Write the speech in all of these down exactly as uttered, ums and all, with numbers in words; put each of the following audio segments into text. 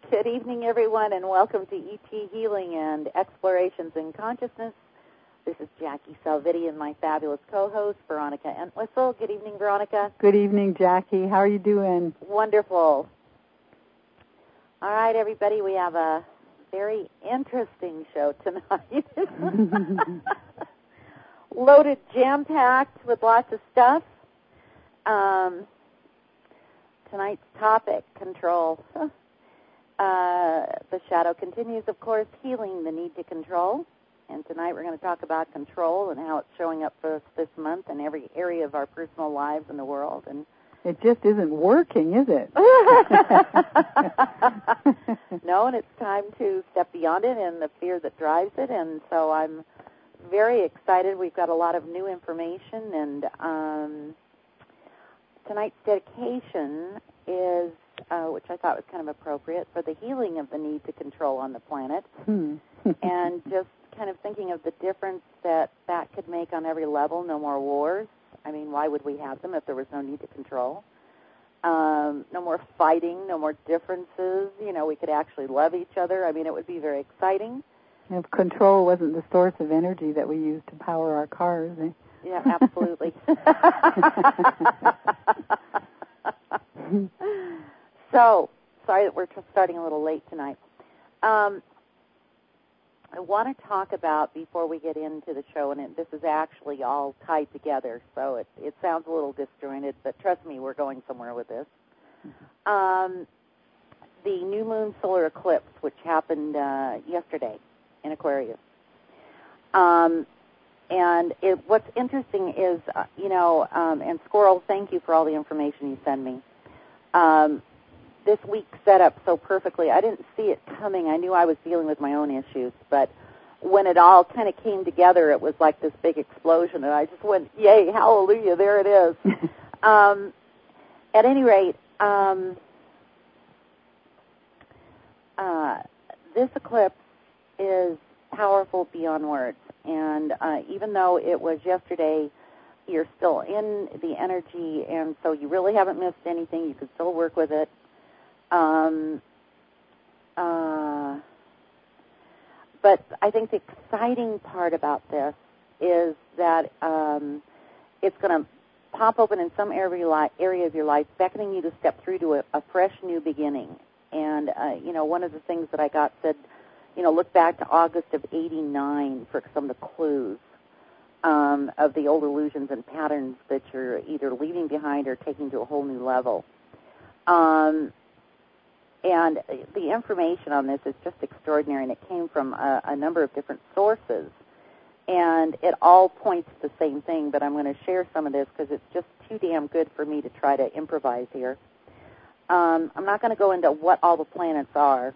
Good evening, everyone, and welcome to E T Healing and Explorations in Consciousness. This is Jackie Salviti and my fabulous co-host, Veronica Entwistle. Good evening, Veronica. Good evening, Jackie. How are you doing? Wonderful. All right, everybody, we have a very interesting show tonight. Loaded, jam-packed with lots of stuff. Um, tonight's topic, control. Uh, the shadow continues, of course, healing the need to control. And tonight we're going to talk about control and how it's showing up for us this month in every area of our personal lives in the world. And it just isn't working, is it? No, and it's time to step beyond it and the fear that drives it. And so I'm very excited. We've got a lot of new information. And um, tonight's dedication is, uh, which I thought was kind of appropriate, for the healing of the need to control on the planet. Hmm. And just kind of thinking of the difference that that could make on every level. No more wars. I mean, why would we have them if there was no need to control? Um, no more fighting, no more differences. You know, we could actually love each other. I mean, it would be very exciting. If control wasn't the source of energy that we use to power our cars. Eh? Yeah, absolutely. So, sorry that we're starting a little late tonight. Um, I want to talk about, before we get into the show, and it, this is actually all tied together, so it, it sounds a little disjointed, but trust me, we're going somewhere with this. Um, the new moon solar eclipse, which happened uh, yesterday in Aquarius. Um, and it, what's interesting is, uh, you know, um, and Squirrel, thank you for all the information you send me. Um, this week set up so perfectly. I didn't see it coming. I knew I was dealing with my own issues, but when it all kind of came together, it was like this big explosion, and I just went, yay, hallelujah, there it is. um, at any rate, um, uh, this eclipse is powerful beyond words, and uh, even though it was yesterday, you're still in the energy, and so you really haven't missed anything. You can still work with it. Um, uh, but I think the exciting part about this is that um, it's going to pop open in some area, area of your life, beckoning you to step through to a, a fresh new beginning. And, uh, you know, one of the things that I got said, you know, look back to August of eighty-nine for some of the clues um, of the old illusions and patterns that you're either leaving behind or taking to a whole new level. Um, And the information on this is just extraordinary, and it came from a, a number of different sources. And it all points to the same thing, but I'm going to share some of this because it's just too damn good for me to try to improvise here. Um, I'm not going to go into what all the planets are,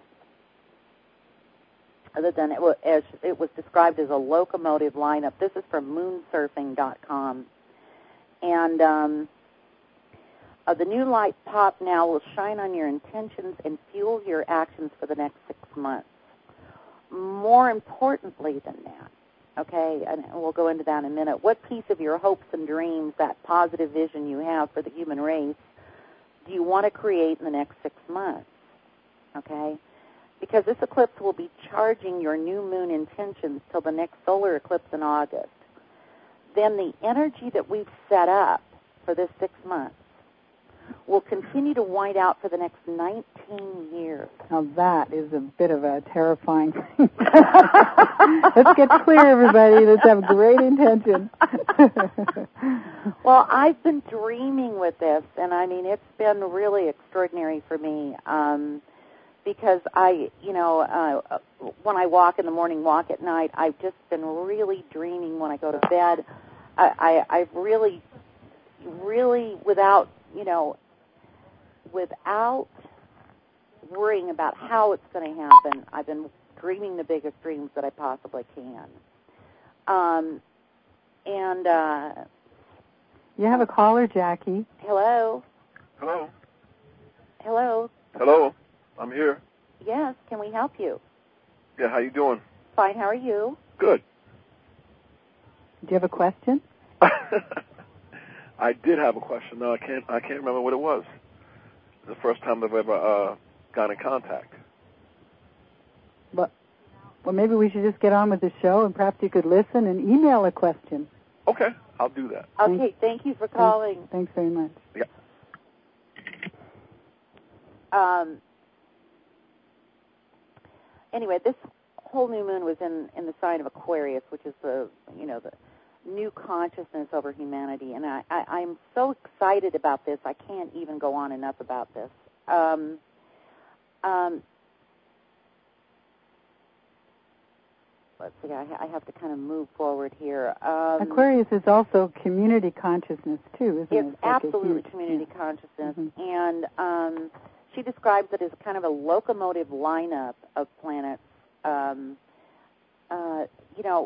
other than it was, as it was described as a locomotive lineup. This is from moon surfing dot com. And um, Uh, the new light pop now will shine on your intentions and fuel your actions for the next six months. More importantly than that, okay, and we'll go into that in a minute, what piece of your hopes and dreams, that positive vision you have for the human race, do you want to create in the next six months, okay? Because this eclipse will be charging your new moon intentions till the next solar eclipse in August. Then the energy that we've set up for this six months will continue to wind out for the next nineteen years. Now that is a bit of a terrifying thing. Let's get clear, everybody. Let's have great intention. Well, I've been dreaming with this, and I mean, it's been really extraordinary for me um, because I, you know, uh, when I walk in the morning, walk at night, I've just been really dreaming when I go to bed. I, I, I've really, really, without, you know, without worrying about how it's going to happen, I've been dreaming the biggest dreams that I possibly can. Um, and, uh... You have a caller, Jackie. Hello? Hello? Hello? Hello? I'm here. Yes, can we help you? Yeah, how you doing? Fine, how are you? Good. Do you have a question? I did have a question. No, I can't I can't remember what it was. The first time I've ever uh, got in contact. Well, maybe we should just get on with the show, and perhaps you could listen and email a question. Okay, I'll do that. Okay, Thanks. thank you for calling. Thanks, thanks very much. Yeah. Um, anyway, this whole new moon was in, in the sign of Aquarius, which is the, you know, the new consciousness over humanity. And I, I, I'm so excited about this, I can't even go on enough about this. Um, um, let's see, I, I have to kind of move forward here. Um, Aquarius is also community consciousness, too, isn't it? It's It's like absolutely huge, community yeah. consciousness. Mm-hmm. And um, she describes it as kind of a locomotive lineup of planets. Um, uh, you know,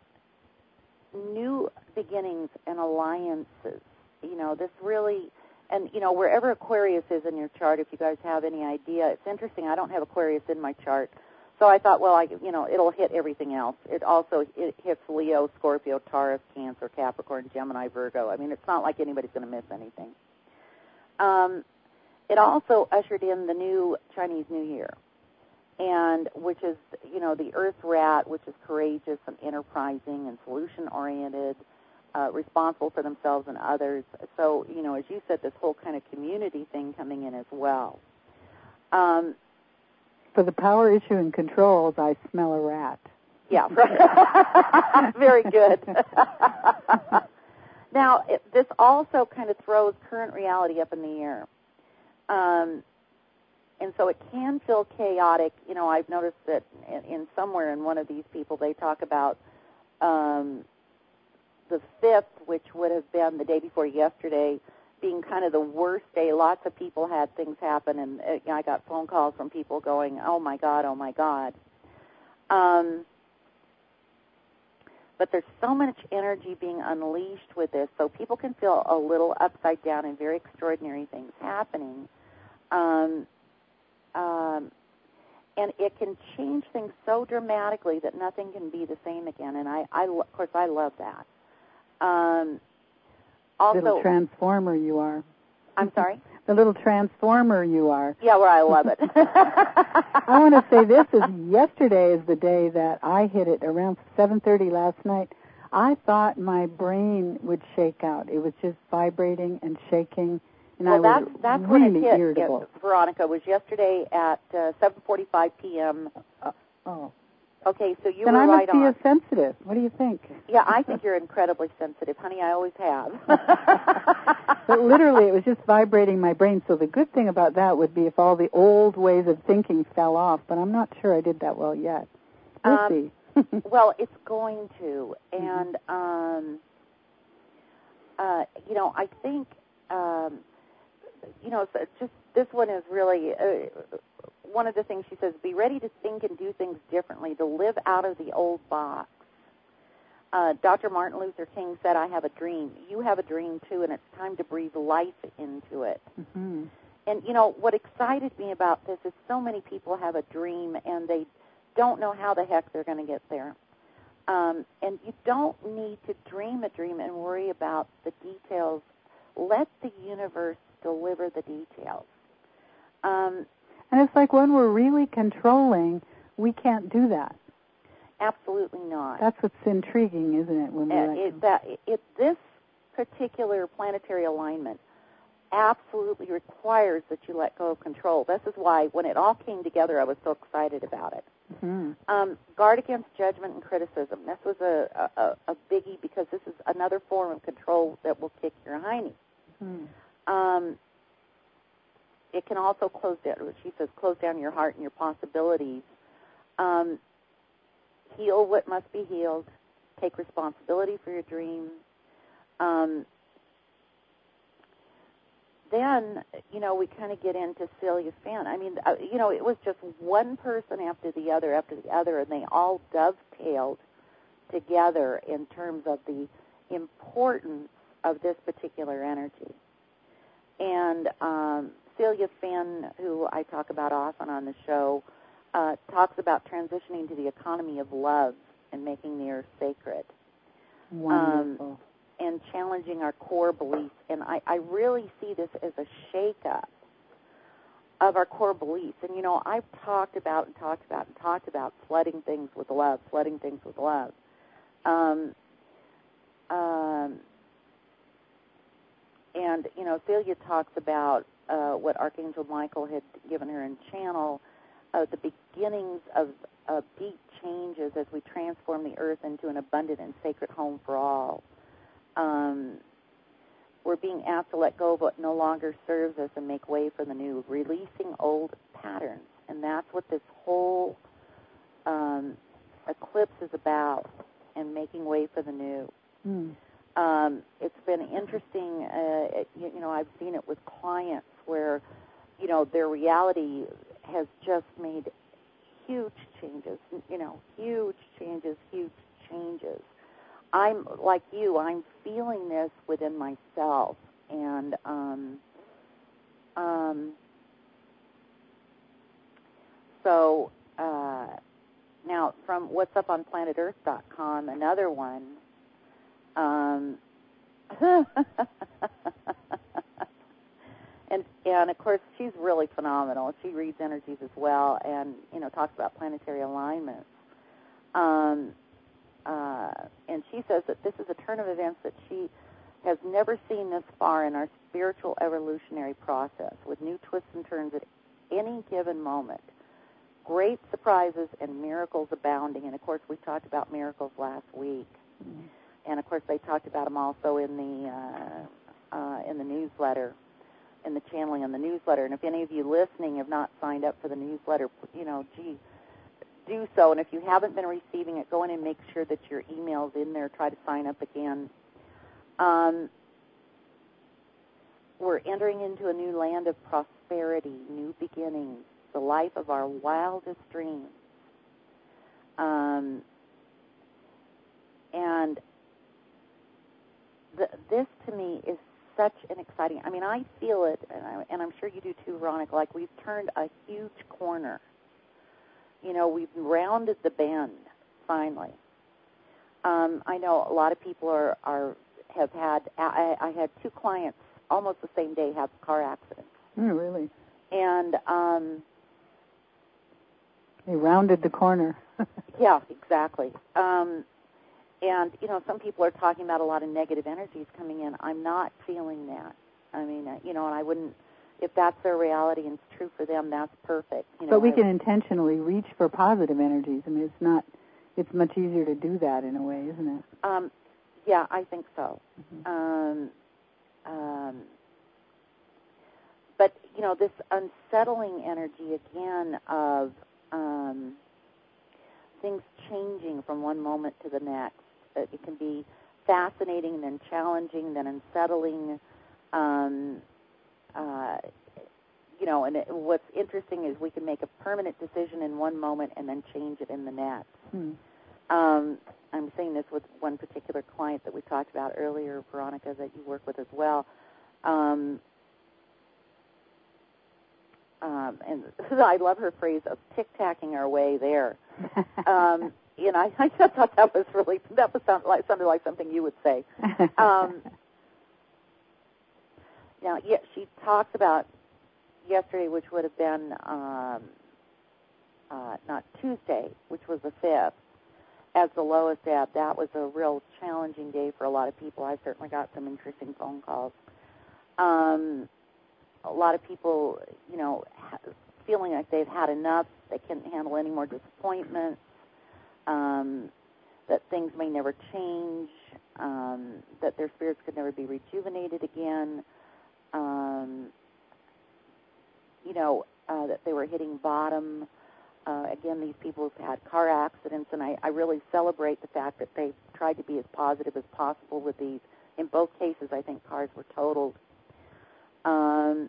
new beginnings and alliances. You know, this really, and, you know, wherever Aquarius is in your chart, if you guys have any idea, it's interesting. I don't have Aquarius in my chart. So I thought, well, I, you know, it'll hit everything else. It also it hits Leo, Scorpio, Taurus, Cancer, Capricorn, Gemini, Virgo. I mean, it's not like anybody's going to miss anything. Um, it also ushered in the new Chinese New Year, and which is, you know, the Earth Rat, which is courageous and enterprising and solution-oriented, uh, responsible for themselves and others. So, you know, as you said, this whole kind of community thing coming in as well. Um, For the power issue and controls, I smell a rat. Yeah, right. Very good. Now, it, this also kind of throws current reality up in the air. Um, and so it can feel chaotic. You know, I've noticed that in, in somewhere in one of these people, they talk about um, the fifth, which would have been the day before yesterday, being kind of the worst day. Lots of people had things happen, and uh, you know, I got phone calls from people going, oh, my God, oh, my God. Um, but there's so much energy being unleashed with this, so people can feel a little upside down and very extraordinary things happening. Um, um, and it can change things so dramatically that nothing can be the same again, and I, I of course, I love that. Um, also, little transformer you are. I'm sorry? The little transformer you are. Yeah, well, I love it. I want to say this is yesterday is the day that I hit it around seven thirty last night. I thought my brain would shake out. It was just vibrating and shaking, and well, I was that's, that's really when it hit, irritable. It, Veronica, was yesterday at uh, seven forty-five p.m. Uh, oh. Okay, so you then were I right must be on. a sensitive. What do you think? Yeah, I think you're incredibly sensitive, honey. I always have. But literally, it was just vibrating my brain. So the good thing about that would be if all the old ways of thinking fell off. But I'm not sure I did that well yet. We'll um, see. Well, it's going to, and um, uh, you know, I think um, you know, so just this one is really. Uh, One of the things she says, be ready to think and do things differently, to live out of the old box. Uh, Doctor Martin Luther King said, I have a dream. You have a dream, too, and it's time to breathe life into it. Mm-hmm. And, you know, what excited me about this is so many people have a dream, and they don't know how the heck they're going to get there. Um, and you don't need to dream a dream and worry about the details. Let the universe deliver the details. Um And it's like when we're really controlling, we can't do that. Absolutely not. That's what's intriguing, isn't it? When we Uh, let it, that, it, this particular planetary alignment absolutely requires that you let go of control. This is why when it all came together, I was so excited about it. Mm-hmm. Um, guard against judgment and criticism. This was a, a, a biggie because this is another form of control that will kick your hiney. Mm-hmm. Um, it can also close down, she says, close down your heart and your possibilities. Um, heal what must be healed. Take responsibility for your dream. Um, then, you know, we kind of get into Celia Fan. I mean, uh, you know, it was just one person after the other after the other, and they all dovetailed together in terms of the importance of this particular energy. And um, Celia Fan, who I talk about often on the show, uh, talks about transitioning to the economy of love and making the earth sacred. Wonderful. Um, and challenging our core beliefs. And I, I really see this as a shake-up of our core beliefs. And, you know, I've talked about and talked about and talked about flooding things with love, flooding things with love. Um, um, and, you know, Celia talks about uh, what Archangel Michael had given her in Channel, uh, the beginnings of, of deep changes as we transform the earth into an abundant and sacred home for all. Um, we're being asked to let go of what no longer serves us and make way for the new, releasing old patterns. And that's what this whole um, eclipse is about, and making way for the new. Mm. Um, it's been interesting, uh, you, you know, I've seen it with clients where, you know, their reality has just made huge changes, you know, huge changes, huge changes. I'm, like you, I'm feeling this within myself, and um, um, so uh, now from what's up on planet earth dot com, another one, um, and, and of course she's really phenomenal. She reads energies as well, and, you know, talks about planetary alignments. Um, Uh, and she says that this is a turn of events that she has never seen this far in our spiritual evolutionary process, with new twists and turns at any given moment. Great surprises and miracles abounding. And, of course, we talked about miracles last week. Mm-hmm. And, of course, they talked about them also in the uh, uh, in the newsletter, in the channeling in the newsletter. And if any of you listening have not signed up for the newsletter, you know, gee, do so. And if you haven't been receiving it, go in and make sure that your email's in there. Try to sign up again. Um, we're entering into a new land of prosperity, new beginnings, the life of our wildest dreams. Um, and the, this, to me, is such an exciting... I mean, I feel it, and, I, and I'm sure you do too, Veronica, like we've turned a huge corner. You know, we've rounded the bend, finally. Um, I know a lot of people are, are have had, I, I had two clients almost the same day have car accidents. Mm, really? And, um... they rounded the corner. Yeah, exactly. Um, and, you know, some people are talking about a lot of negative energies coming in. I'm not feeling that. I mean, uh, you know, and I wouldn't... If that's their reality and it's true for them, that's perfect. You know, but we I, can intentionally reach for positive energies. I mean, it's not, it's much easier to do that in a way, isn't it? Um, yeah, I think so. Mm-hmm. Um, um, but, you know, this unsettling energy, again, of um, things changing from one moment to the next. It can be fascinating, then challenging, then unsettling. Um Uh, you know, and it, what's interesting is we can make a permanent decision in one moment and then change it in the next. Hmm. Um, I'm saying this with one particular client that we talked about earlier, Veronica, that you work with as well. Um, um, and I love her phrase of tic-tacking our way there. um, you know, I, I just thought that was really, that was sound like, sounded like something you would say. Um, Now, yeah, she talks about yesterday, which would have been um, uh, not Tuesday, which was the fifth, as the lowest ebb. That was a real challenging day for a lot of people. I certainly got some interesting phone calls. Um, a lot of people, you know, ha- feeling like they've had enough, they can't handle any more disappointments, um, that things may never change, um, that their spirits could never be rejuvenated again. Um, you know, uh, that they were hitting bottom. Uh, again, these people have had car accidents, and I, I really celebrate the fact that they tried to be as positive as possible with these. In both cases, I think cars were totaled. Um,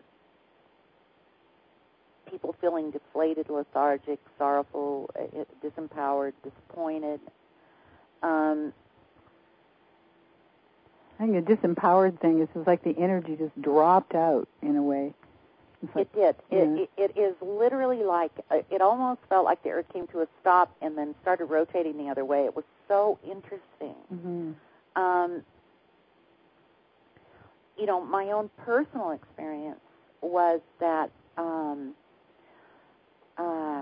people feeling deflated, lethargic, sorrowful, uh, disempowered, disappointed. Um, I think the disempowered thing is it's like the energy just dropped out in a way. Like, it did. Yeah. It, it, it is literally like, uh, it almost felt like the earth came to a stop and then started rotating the other way. It was so interesting. Mm-hmm. Um, you know, my own personal experience was that um, uh,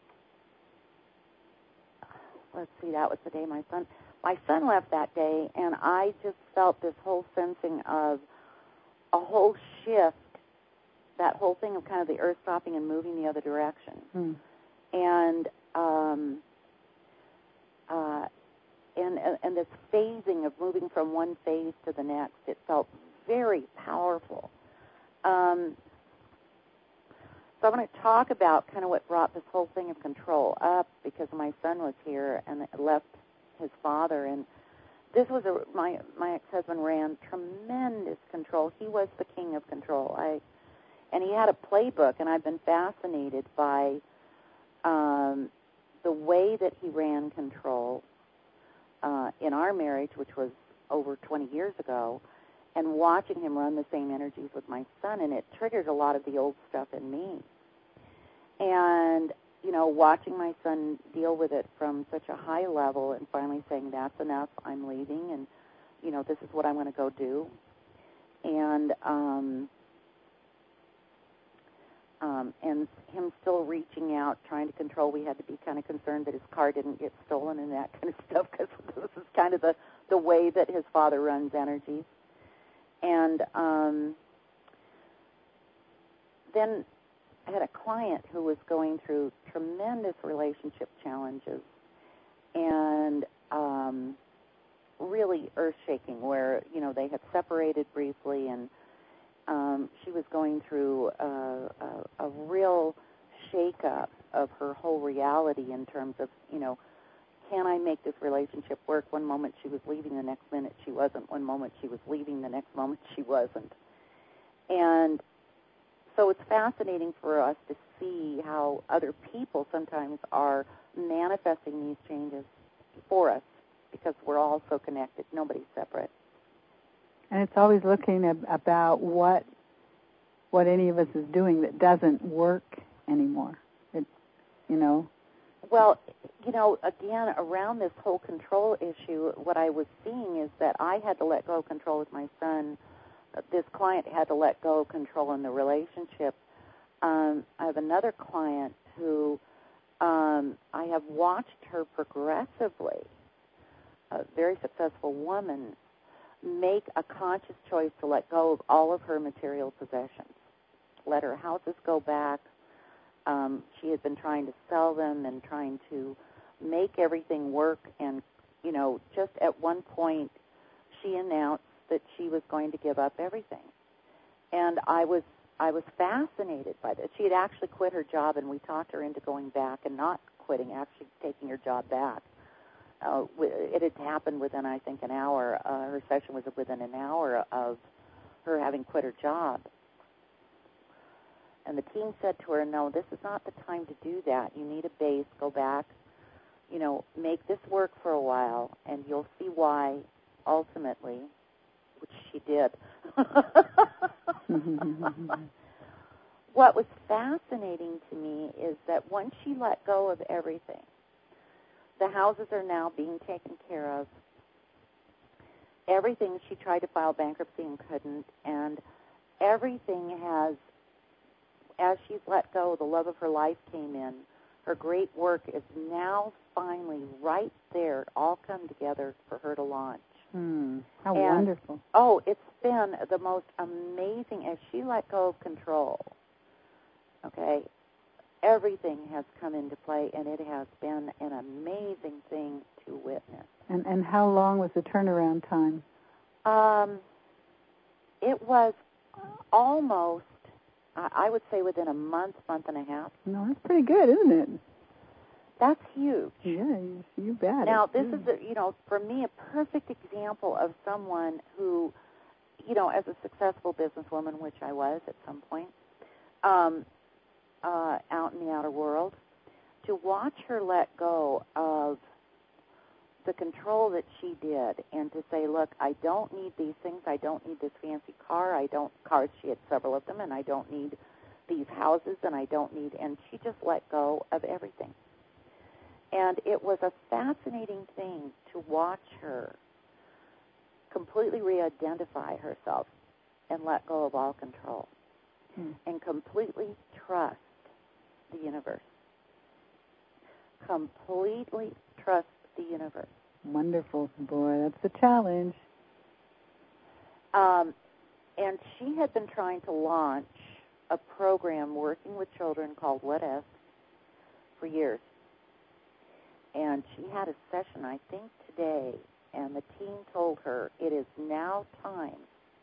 let's see, that was the day my son, my son left that day, and I just felt this whole sensing of a whole shift, that whole thing of kind of the earth stopping and moving the other direction. Hmm. And, um, uh, and, and this phasing of moving from one phase to the next, it felt very powerful. Um, so I'm going to talk about kind of what brought this whole thing of control up, because my son was here and left his father. And this was a, my, my ex-husband ran tremendous control. He was the king of control. I, and he had a playbook, and I've been fascinated by um, the way that he ran control uh, in our marriage, which was over twenty years ago, and watching him run the same energies with my son, and it triggered a lot of the old stuff in me. And, you know, watching my son deal with it from such a high level and finally saying, that's enough, I'm leaving, and, you know, this is what I'm going to go do. And, um, um, and him still reaching out, trying to control. We had to be kind of concerned that his car didn't get stolen and that kind of stuff, because this is kind of the, the way that his father runs energies. And um, then I had a client who was going through tremendous relationship challenges and um, really earth-shaking, where, you know, they had separated briefly, and um, she was going through a, a, a real shake-up of her whole reality in terms of, you know, can I make this relationship work? One moment she was leaving, the next minute she wasn't. One moment she was leaving, the next moment she wasn't. And so it's fascinating for us to see how other people sometimes are manifesting these changes for us, because we're all so connected. Nobody's separate. And it's always looking ab- about what what any of us is doing that doesn't work anymore. It, you know. Well, you know, again, around this whole control issue, what I was seeing is that I had to let go of control with my son. This client had to let go of control in the relationship. Um, I have another client who um, I have watched her progressively, a very successful woman, make a conscious choice to let go of all of her material possessions. Let her houses go back. Um, she had been trying to sell them and trying to make everything work, and, you know, just at one point she announced that she was going to give up everything. And I was I was fascinated by this. She had actually quit her job, and we talked her into going back and not quitting, actually taking her job back. Uh, it had happened within, I think, an hour. Uh, her session was within an hour of her having quit her job. And the team said to her, no, this is not the time to do that. You need a base. Go back, you know, make this work for a while, and you'll see why, ultimately, which she did. What was fascinating to me is that once she let go of everything, the houses are now being taken care of. Everything, she tried to file bankruptcy and couldn't, and everything has, as she's let go, the love of her life came in. Her great work is now finally right there, all come together for her to launch. Hmm. How and, wonderful. Oh, it's been the most amazing, as she let go of control, okay, everything has come into play, and it has been an amazing thing to witness. And and how long was the turnaround time? Um, it was almost, I would say, within a month, month and a half. No, that's pretty good, isn't it? That's huge. Yeah, you, you bet. Now, this good. is, a, you know, for me, a perfect example of someone who, you know, as a successful businesswoman, which I was at some point, um, uh, out in the outer world, to watch her let go of the control that she did, and to say, look, I don't need these things. I don't need this fancy car. I don't, cars, she had several of them, and I don't need these houses, and I don't need, and she just let go of everything. And it was a fascinating thing to watch her completely re-identify herself and let go of all control. hmm. and completely trust the universe. Completely trust the universe. Wonderful. Boy, that's the challenge. Um, and she had been trying to launch a program working with children called What If for years. And she had a session, I think, today, and the team told her it is now time.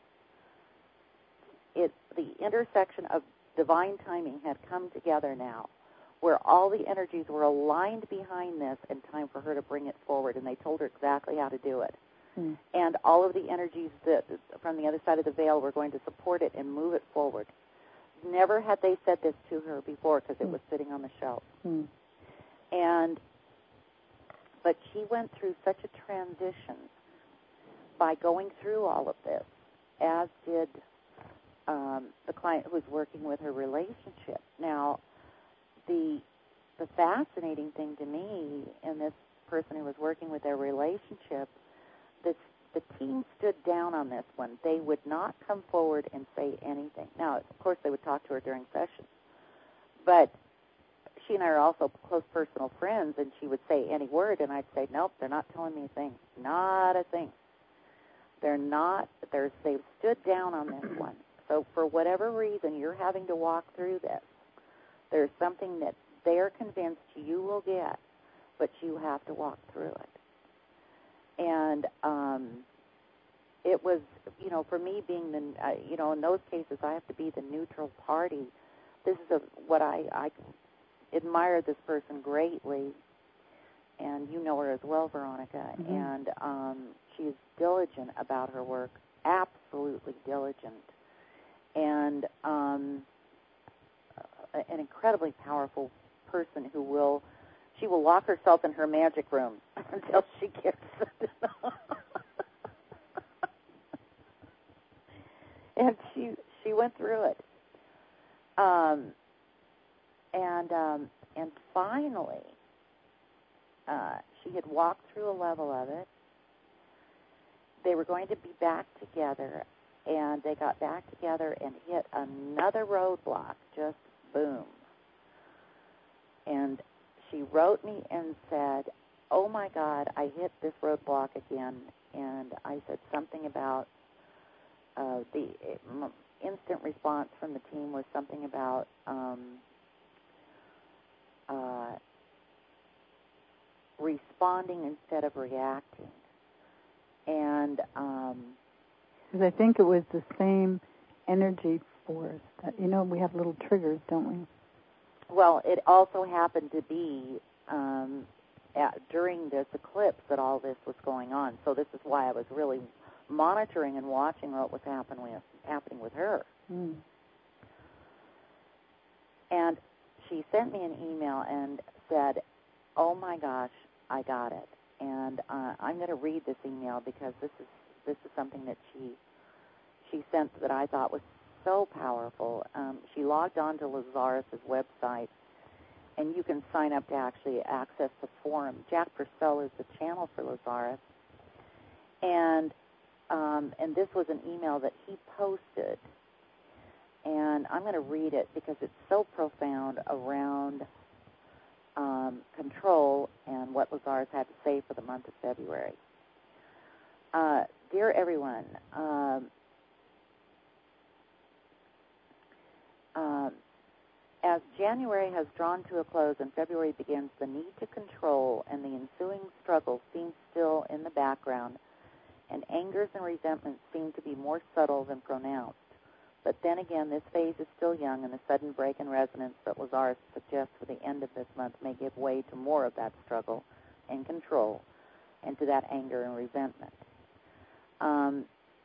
It, the intersection of divine timing had come together now, where all the energies were aligned behind this and time for her to bring it forward, and they told her exactly how to do it. Mm. And all of the energies that from the other side of the veil were going to support it and move it forward. Never had they said this to her before because it mm. was sitting on the shelf. Mm. And but she went through such a transition by going through all of this, as did um, the client who was working with her relationship. Now, the the fascinating thing to me in this person who was working with their relationship, this, the team stood down on this one. They would not come forward and say anything. Now, of course, they would talk to her during sessions, but she and I are also close personal friends, and she would say any word, and I'd say, nope, they're not telling me a thing. Not a thing. They're not, they're, they've stood down on this one. So for whatever reason, you're having to walk through this. There's something that they're convinced you will get, but you have to walk through it. And um, it was, you know, for me being the, uh, you know, in those cases, I have to be the neutral party. This is a, what I, I admire this person greatly, and you know her as well, Veronica, mm-hmm. and um, she is diligent about her work, absolutely diligent, and um, an incredibly powerful person who will, she will lock herself in her magic room until she gets it. And she she went through it. Um, and um, and finally, uh, she had walked through a level of it. They were going to be back together, and they got back together and hit another roadblock, just boom. And she wrote me and said, oh, my God, I hit this roadblock again. And I said something about uh, the uh, instant response from the team was something about um, uh, responding instead of reacting. And um, because I think it was the same energy force. That, you know, we have little triggers, don't we? Well, it also happened to be um, at, during this eclipse that all this was going on. So this is why I was really monitoring and watching what was happen with, happening with her. Mm. And she sent me an email and said, oh, my gosh, I got it. And uh, I'm going to read this email because this is this is something that she she sent that I thought was so powerful. Um, she logged on to Lazarus' website, and you can sign up to actually access the forum. Jack Purcell is the channel for Lazarus, and um, and this was an email that he posted, and I'm going to read it because it's so profound around um, control and what Lazarus had to say for the month of February. Uh, dear everyone, um, Um, as January has drawn to a close and February begins, the need to control and the ensuing struggle seem still in the background, and angers and resentments seem to be more subtle than pronounced. But then again, this phase is still young, and the sudden break in resonance that Lazarus suggests for the end of this month may give way to more of that struggle and control, and to that anger and resentment. Um,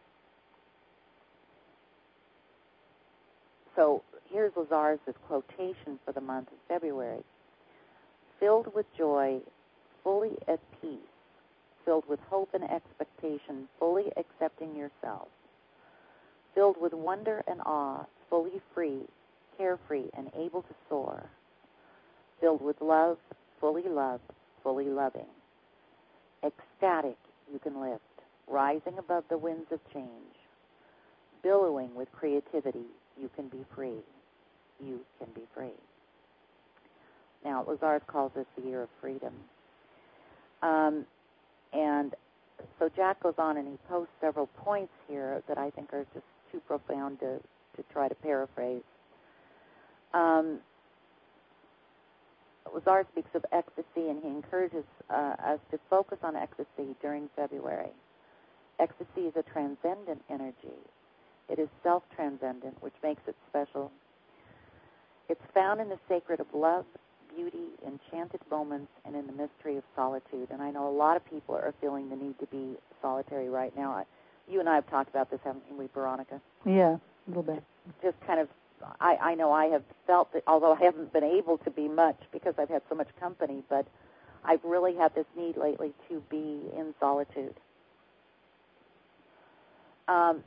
so here's Lazarus' quotation for the month of February. Filled with joy, fully at peace, filled with hope and expectation, fully accepting yourself, filled with wonder and awe, fully free, carefree, and able to soar, filled with love, fully loved, fully loving, ecstatic you can lift, rising above the winds of change, billowing with creativity, You can be free. You can be free. Now, Lazarus calls this the year of freedom. Um, and so Jack goes on and he posts several points here that I think are just too profound to, to try to paraphrase. Um, Lazarus speaks of ecstasy, and he encourages uh, us to focus on ecstasy during February. Ecstasy is a transcendent energy. It is self-transcendent, which makes it special. It's found in the sacred of love, beauty, enchanted moments, and in the mystery of solitude. And I know a lot of people are feeling the need to be solitary right now. I, you and I have talked about this, haven't we, Veronica? Yeah, a little bit. Just kind of, I, I know I have felt that, although I haven't been able to be much because I've had so much company, but I've really had this need lately to be in solitude. Um,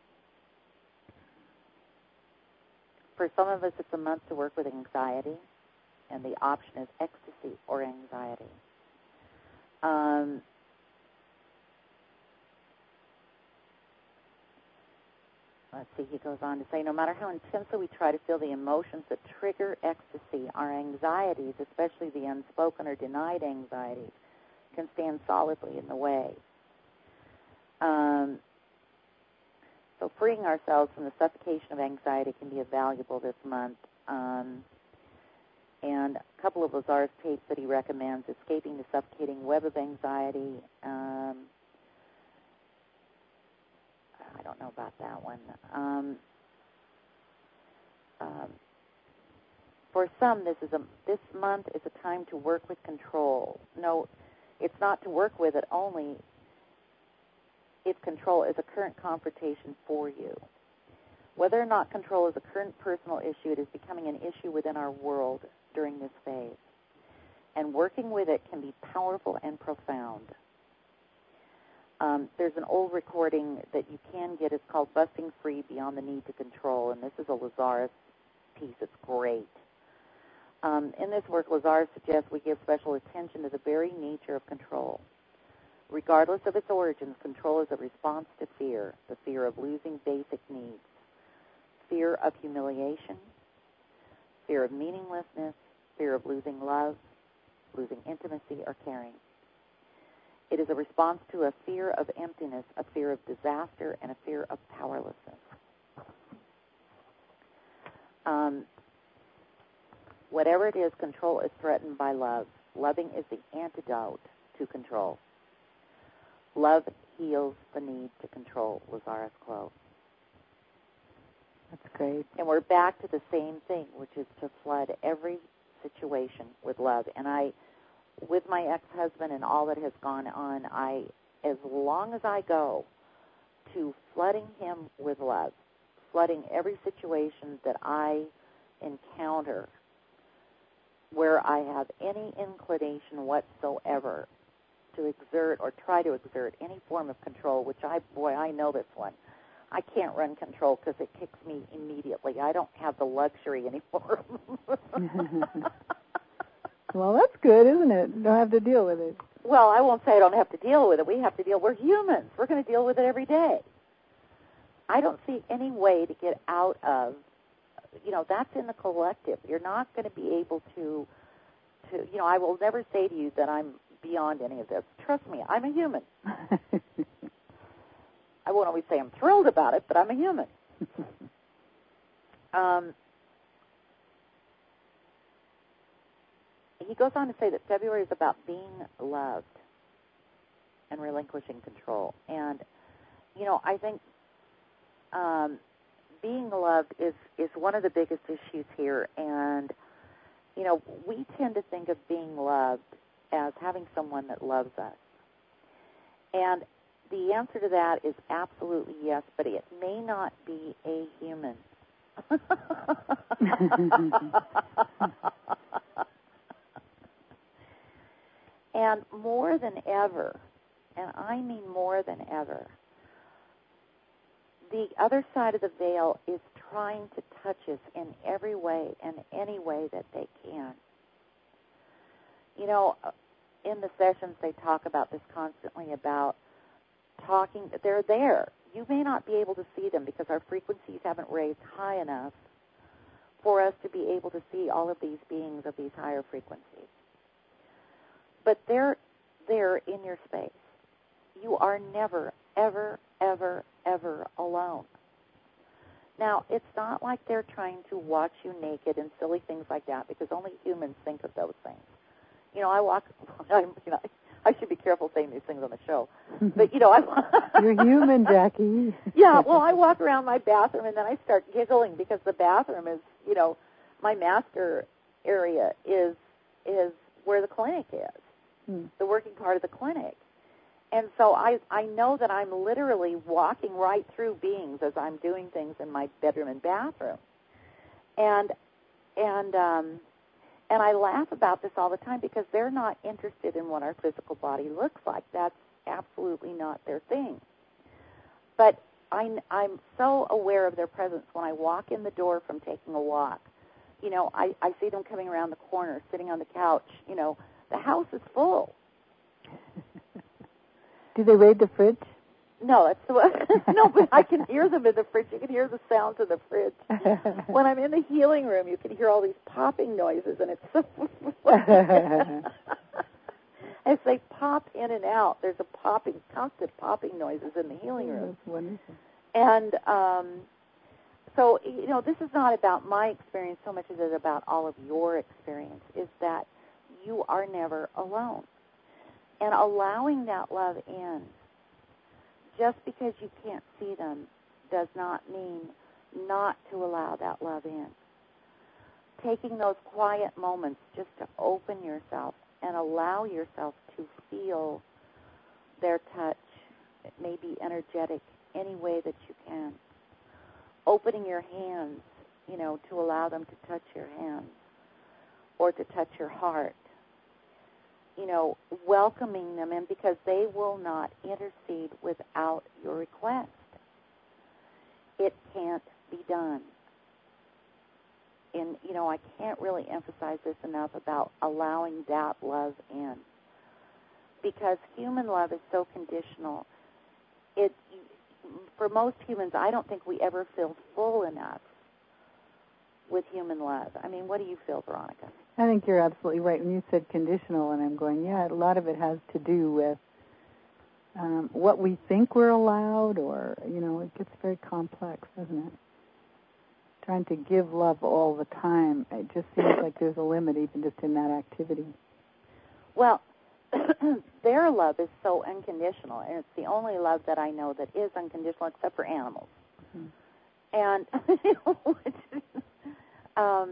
for some of us, it's a month to work with anxiety, and the option is ecstasy or anxiety. Um, let's see, he goes on to say, no matter how intensely we try to feel the emotions that trigger ecstasy, our anxieties, especially the unspoken or denied anxieties, can stand solidly in the way. Um, so freeing ourselves from the suffocation of anxiety can be valuable this month. Um, and a couple of Lazarus tapes that he recommends, Escaping the Suffocating Web of Anxiety. Um, I don't know about that one. Um, um, for some, this is a this month is a time to work with control. No, it's not to work with it only. If control is a current confrontation for you. Whether or not control is a current personal issue, it is becoming an issue within our world during this phase. And working with it can be powerful and profound. Um, there's an old recording that you can get. It's called Busting Free Beyond the Need to Control, and this is a Lazarus piece. It's great. Um, in this work, Lazarus suggests we give special attention to the very nature of control. Regardless of its origins, control is a response to fear, the fear of losing basic needs, fear of humiliation, fear of meaninglessness, fear of losing love, losing intimacy or caring. It is a response to a fear of emptiness, a fear of disaster, and a fear of powerlessness. Um, whatever it is, control is threatened by love. Loving is the antidote to control. Love heals the need to control, Lazarus quote. That's great. And we're back to the same thing, which is to flood every situation with love. And I, with my ex-husband and all that has gone on, I, as long as I go to flooding him with love, flooding every situation that I encounter where I have any inclination whatsoever to exert or try to exert any form of control, which I, boy, I know this one. I can't run control because it kicks me immediately. I don't have the luxury anymore. Well, that's good, isn't it? You don't have to deal with it. Well, I won't say I don't have to deal with it. We have to deal. We're humans. We're going to deal with it every day. I don't see any way to get out of, you know, that's in the collective. You're not going to be able to, to, you know, I will never say to you that I'm beyond any of this. Trust me, I'm a human. I won't always say I'm thrilled about it, but I'm a human. um, he goes on to say that February is about being loved and relinquishing control. And, you know, I think um, being loved is, is one of the biggest issues here. And, you know, we tend to think of being loved as having someone that loves us. And the answer to that is absolutely yes, but it may not be a human. And more than ever, and I mean more than ever, the other side of the veil is trying to touch us in every way and any way that they can. You know, in the sessions they talk about this constantly, about talking, they're there. You may not be able to see them because our frequencies haven't raised high enough for us to be able to see all of these beings of these higher frequencies. But they're there in your space. You are never, ever, ever, ever alone. Now, it's not like they're trying to watch you naked and silly things like that, because only humans think of those things. You know, I walk, I'm, you know, I should be careful saying these things on the show, but, you know, I... You're human, Jackie. Yeah, well, I walk around my bathroom, and then I start giggling, because the bathroom is, you know, my master area is is where the clinic is, hmm. the working part of the clinic. And so I, I know that I'm literally walking right through beings as I'm doing things in my bedroom and bathroom. And and um, and I laugh about this all the time, because they're not interested in what our physical body looks like. That's absolutely not their thing. But I, I'm so aware of their presence when I walk in the door from taking a walk. You know, I, I see them coming around the corner, sitting on the couch. You know, the house is full. Do they raid the fridge? No, that's the no, but I can hear them in the fridge. You can hear the sounds of the fridge. When I'm in the healing room, you can hear all these popping noises, and it's so as they pop in and out, there's a popping, constant popping noises in the healing room. That's wonderful. And um, so, you know, this is not about my experience so much as it is about all of your experience, is that you are never alone. And allowing that love in, just because you can't see them, does not mean not to allow that love in. Taking those quiet moments just to open yourself and allow yourself to feel their touch. It may be energetic, any way that you can. Opening your hands, you know, to allow them to touch your hands or to touch your heart. You know, welcoming them in, because they will not intercede without your request. It can't be done. And, you know, I can't really emphasize this enough about allowing that love in. Because human love is so conditional. It, for most humans, I don't think we ever feel full enough with human love. I mean, what do you feel, Veronica? I think you're absolutely right. When you said conditional, and I'm going, yeah, a lot of it has to do with um, what we think we're allowed, or, you know, it gets very complex, doesn't it? Trying to give love all the time, it just seems like there's a limit even just in that activity. Well, their love is so unconditional, and it's the only love that I know that is unconditional, except for animals. Mm-hmm. And, um,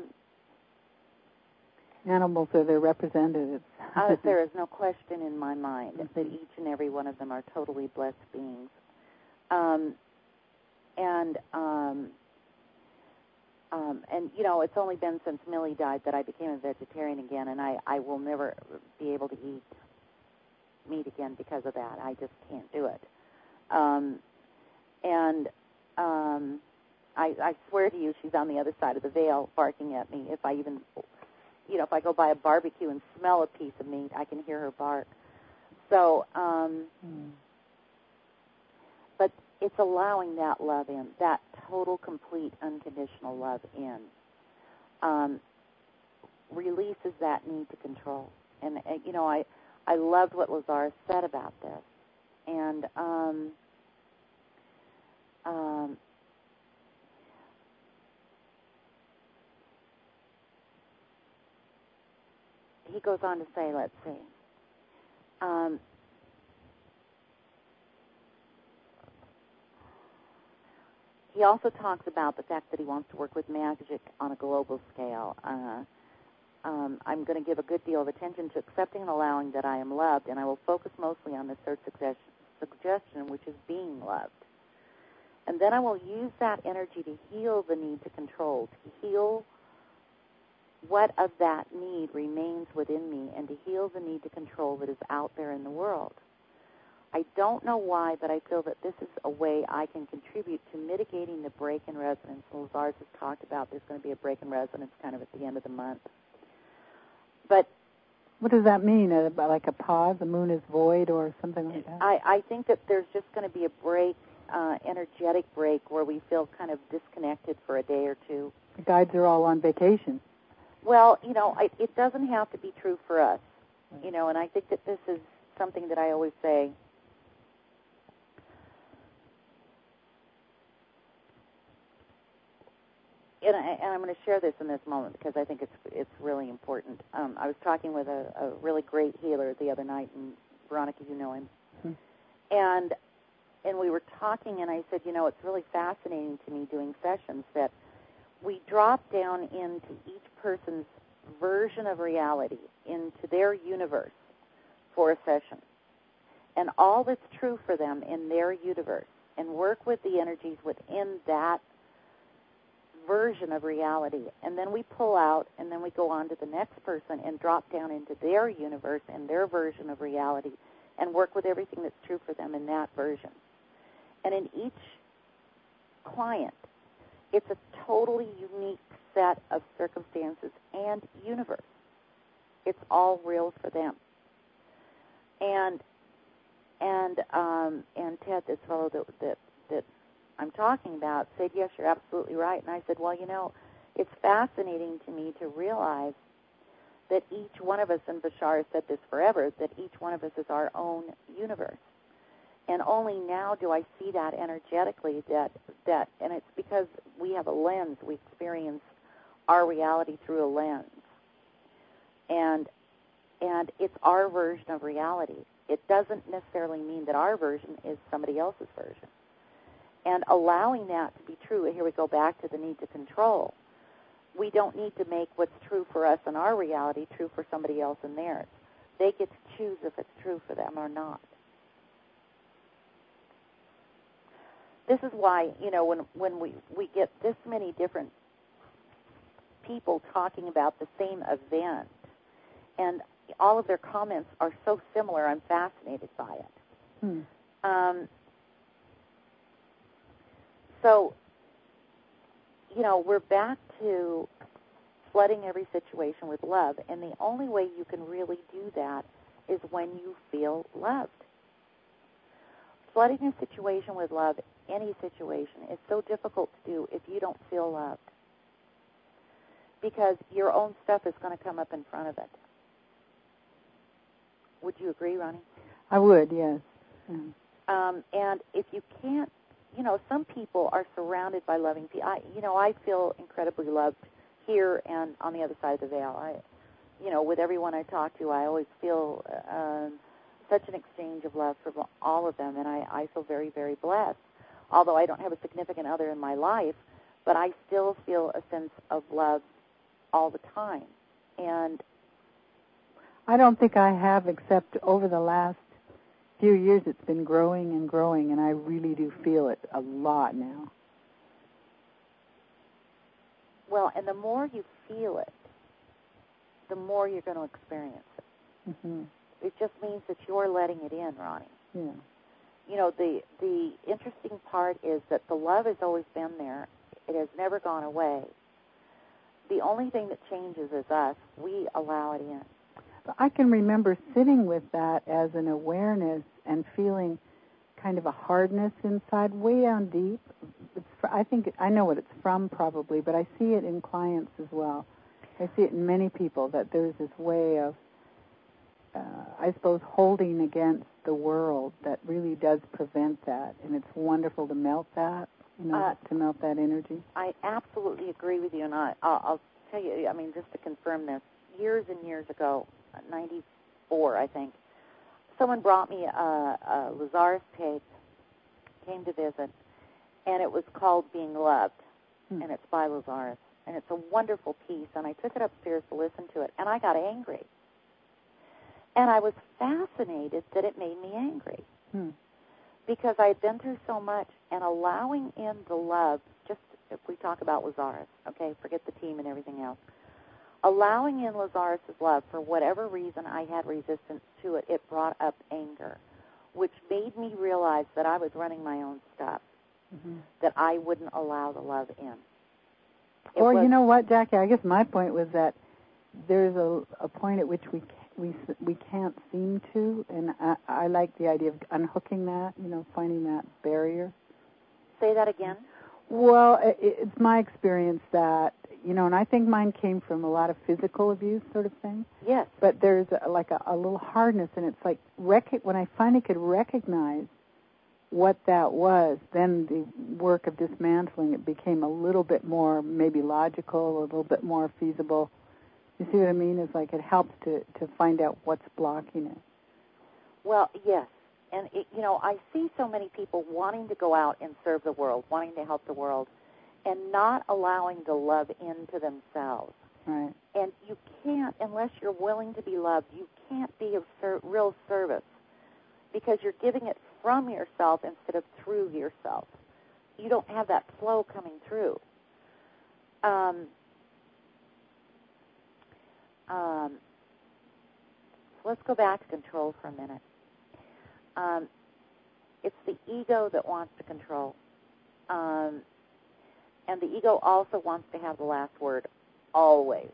animals are their representatives. uh, there is no question in my mind mm-hmm. that each and every one of them are totally blessed beings. Um, and, um, um, and, you know, it's only been since Millie died that I became a vegetarian again, and I, I will never be able to eat meat again because of that. I just can't do it. Um, and um, I, I swear to you, she's on the other side of the veil barking at me. If I even... You know, if I go by a barbecue and smell a piece of meat, I can hear her bark. So, um, mm. but it's allowing that love in, that total, complete, unconditional love in, um, releases that need to control. And, uh, you know, I, I loved what Lazar said about this. And, um, um, he goes on to say, let's see, um, he also talks about the fact that he wants to work with magic on a global scale. Uh, um, I'm going to give a good deal of attention to accepting and allowing that I am loved, and I will focus mostly on the third suggestion, which is being loved. And then I will use that energy to heal the need to control, to heal what of that need remains within me, and to heal the need to control that is out there in the world. I don't know why, but I feel that this is a way I can contribute to mitigating the break in resonance. Lazarus has talked about there's going to be a break in resonance kind of at the end of the month. But what does that mean? Uh, like a pause, the moon is void, or something like that? I, I think that there's just going to be a break, uh, energetic break, where we feel kind of disconnected for a day or two The guides are all on vacation. Well, you know, I, it doesn't have to be true for us, you know, and I think that this is something that I always say. And, I, and I'm going to share this in this moment because I think it's it's really important. Um, I was talking with a, a really great healer the other night, and Veronica, you know him, mm-hmm. and and we were talking, and I said, you know, it's really fascinating to me doing sessions that we drop down into each person's version of reality, into their universe for a session, and all that's true for them in their universe, and work with the energies within that version of reality, and then we pull out, and then we go on to the next person and drop down into their universe and their version of reality and work with everything that's true for them in that version. And in each client, it's a totally unique set of circumstances and universe. It's all real for them. And and um, and Ted, this fellow that that that I'm talking about, said, yes, you're absolutely right. And I said, well, you know, it's fascinating to me to realize that each one of us, and Bashar has said this forever, that each one of us is our own universe. And only now do I see that energetically, that, that and it's because we have a lens. We experience our reality through a lens. And and it's our version of reality. It doesn't necessarily mean that our version is somebody else's version. And allowing that to be true, and here we go back to the need to control. We don't need to make what's true for us in our reality true for somebody else in theirs. They get to choose if it's true for them or not. This is why, you know, when, when we, we get this many different people talking about the same event, and all of their comments are so similar, I'm fascinated by it. Hmm. Um, So, you know, we're back to flooding every situation with love, and the only way you can really do that is when you feel loved. Flooding a situation with love, any situation, is so difficult to do if you don't feel loved, because your own stuff is going to come up in front of it. Would you agree, Ronnie? I would, yes. Mm. Um, and if you can't, you know, some people are surrounded by loving people. I, you know, I feel incredibly loved here and on the other side of the veil. I, you know, with everyone I talk to, I always feel uh, such an exchange of love from all of them, and I, I feel very, very blessed. Although I don't have a significant other in my life, but I still feel a sense of love all the time. And I don't think I have, except over the last few years it's been growing and growing, and I really do feel it a lot now. Well, and the more you feel it, the more you're going to experience it. Mm-hmm. It just means that you're letting it in, Ronnie. Yeah. You know, the the interesting part is that the love has always been there. It has never gone away. The only thing that changes is us. We allow it in. I can remember sitting with that as an awareness and feeling kind of a hardness inside, way down deep. It's, I think, I know what it's from probably, but I see it in clients as well. I see it in many people, that there's this way of, uh, I suppose, holding against the world that really does prevent that. And it's wonderful to melt that, you know, uh, to melt that energy. I absolutely agree with you, and I, I'll, I'll tell you, I mean, just to confirm this, years and years ago, ninety-four, I think, someone brought me a, a Lazarus tape, came to visit, and it was called Being Loved, hmm. and it's by Lazarus. And it's a wonderful piece, and I took it upstairs to listen to it, and I got angry. And I was fascinated that it made me angry, hmm. because I had been through so much, and allowing in the love, just if we talk about Lazarus, okay, forget the team and everything else, allowing in Lazarus' love, for whatever reason I had resistance to it, it brought up anger, which made me realize that I was running my own stuff, mm-hmm. that I wouldn't allow the love in. It or was, you know what, Jackie, I guess my point was that there's a, a point at which we we we can't seem to, and I, I like the idea of unhooking that, you know, finding that barrier. Say that again? Well, it, it's my experience that, you know, and I think mine came from a lot of physical abuse sort of thing. Yes. But there's a, like a, a little hardness, and it's like rec- when I finally could recognize what that was, then the work of dismantling it became a little bit more maybe logical, a little bit more feasible. You see what I mean? It's like it helps to, to find out what's blocking it. Well, yes. And, it, you know, I see so many people wanting to go out and serve the world, wanting to help the world, and not allowing the love into themselves. Right. And you can't, unless you're willing to be loved, you can't be of ser- real service because you're giving it from yourself instead of through yourself. You don't have that flow coming through. Um, um, so let's go back to control for a minute. Um, it's the ego that wants to control. Um, and the ego also wants to have the last word, always.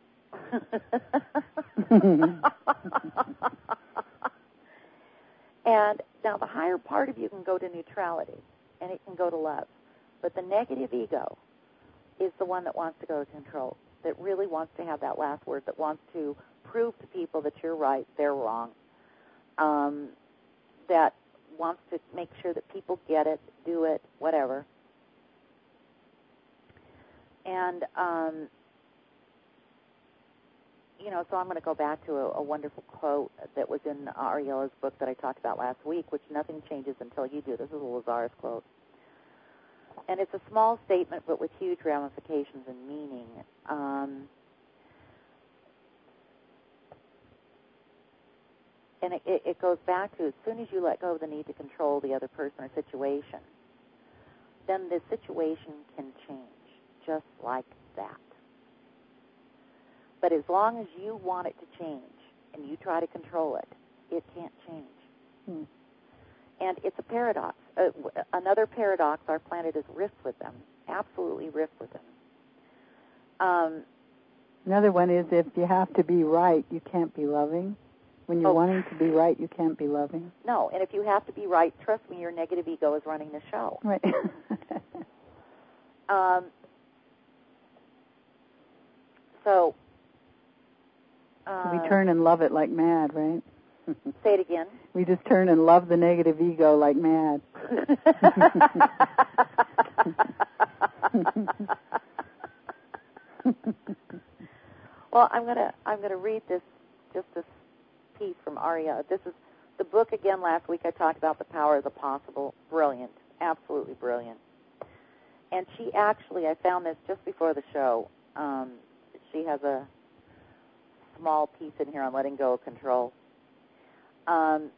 And now the higher part of you can go to neutrality, and it can go to love. But the negative ego is the one that wants to go to control, that really wants to have that last word, that wants to prove to people that you're right, they're wrong, um, that wants to make sure that people get it, do it, whatever. And, um, you know, so I'm going to go back to a, a wonderful quote that was in Ariella's book that I talked about last week, which nothing changes until you do. This is a Lazarus quote. And it's a small statement, but with huge ramifications and meaning. Um, and it, it, it goes back to as soon as you let go of the need to control the other person or situation, then the situation can change just like that. But as long as you want it to change and you try to control it, it can't change. Hmm. And it's a paradox. Uh, w- another paradox, our planet is rift with them, absolutely rift with them. Um, Another one is if you have to be right, you can't be loving. When you're oh, wanting to be right, you can't be loving. No, and if you have to be right, trust me, your negative ego is running the show. Right. um, so... we turn and love it like mad, right? Say it again. We just turn and love the negative ego like mad. Well, I'm gonna I'm gonna read this just this piece from Aria. This is the book again. Last week I talked about the power of the possible. Brilliant, absolutely brilliant. And she actually, I found this just before the show. Um, she has a small piece in here on letting go of control. Um,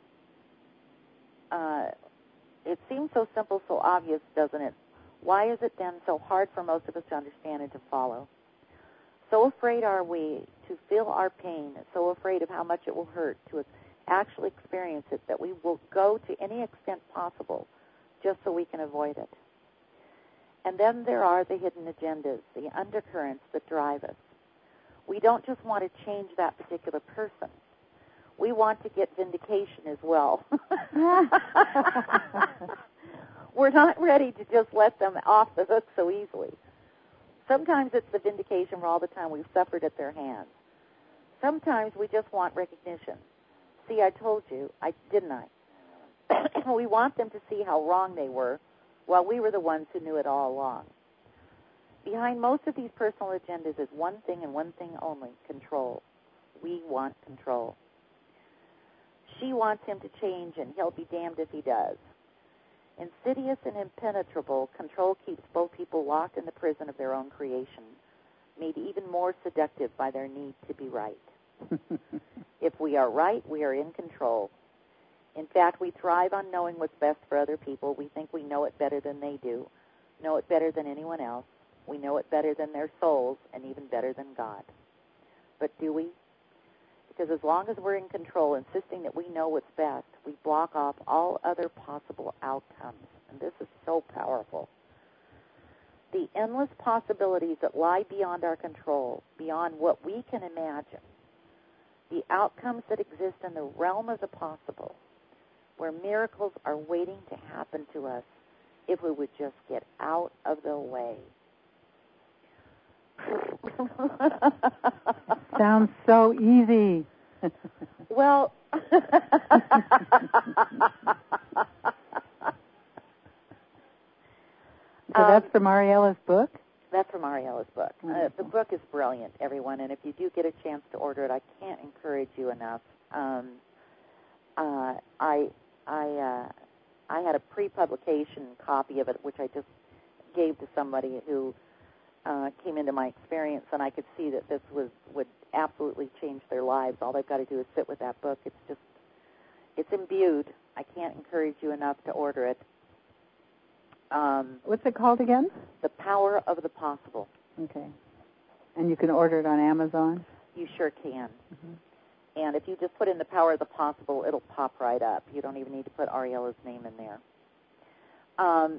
uh, it seems so simple, so obvious, doesn't it? Why is it then so hard for most of us to understand and to follow? So afraid are we to feel our pain, so afraid of how much it will hurt to actually experience it, that we will go to any extent possible just so we can avoid it. And then there are the hidden agendas, the undercurrents that drive us. We don't just want to change that particular person. We want to get vindication as well. We're not ready to just let them off the hook so easily. Sometimes it's the vindication for all the time we've suffered at their hands. Sometimes we just want recognition. See, I told you, I didn't I? We want them to see how wrong they were, while we were the ones who knew it all along. Behind most of these personal agendas is one thing and one thing only, control. We want control. She wants him to change, and he'll be damned if he does. Insidious and impenetrable, control keeps both people locked in the prison of their own creation, made even more seductive by their need to be right. If we are right, we are in control. In fact, we thrive on knowing what's best for other people. We think we know it better than they do, know it better than anyone else. We know it better than their souls, and even better than God. But do we? Because as long as we're in control, insisting that we know what's best, we block off all other possible outcomes. And this is so powerful. The endless possibilities that lie beyond our control, beyond what we can imagine, the outcomes that exist in the realm of the possible, where miracles are waiting to happen to us if we would just get out of the way. Sounds so easy. Well, so that's from Ariella's book? That's from Ariella's book. Uh, the book is brilliant, everyone, and if you do get a chance to order it, I can't encourage you enough. Um, uh, I I uh, I had a pre-publication copy of it, which I just gave to somebody who uh, came into my experience, and I could see that this was would absolutely change their lives. All they've got to do is sit with that book. It's just, it's imbued. I can't encourage you enough to order it. Um, What's it called again? The Power of the Possible. Okay. And you can order it on Amazon? You sure can. Mm-hmm. And if you just put in The Power of the Possible, it'll pop right up. You don't even need to put Ariella's name in there. Um,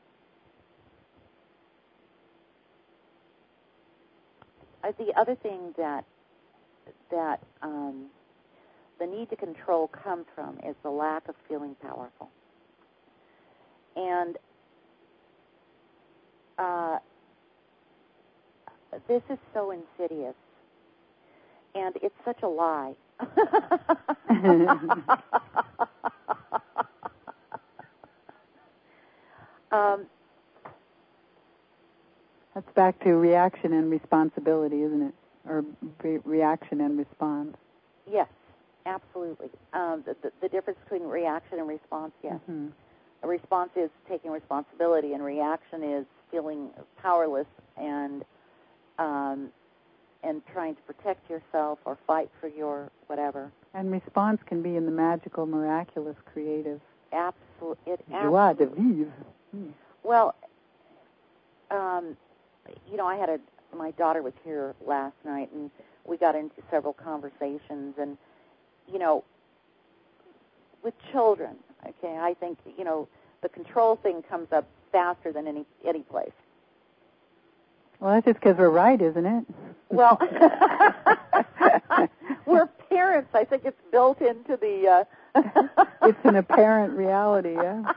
uh, the other thing that that um, the need to control comes from is the lack of feeling powerful. And uh, this is so insidious, and it's such a lie. um, That's back to reaction and responsibility, isn't it? Or re- reaction and response. Yes, absolutely. Um, the, the, the difference between reaction and response, yes. Mm-hmm. A response is taking responsibility, and reaction is feeling powerless and um, and trying to protect yourself or fight for your whatever. And response can be in the magical, miraculous, creative. Absolutely. It Joie de vivre. Mm. Well, um, you know, I had a, my daughter was here last night, and we got into several conversations, and, you know, with children, okay, I think, you know, the control thing comes up faster than any any place. Well, that's just because we're right, isn't it? Well, we're parents. I think it's built into the... Uh it's an apparent reality, yeah.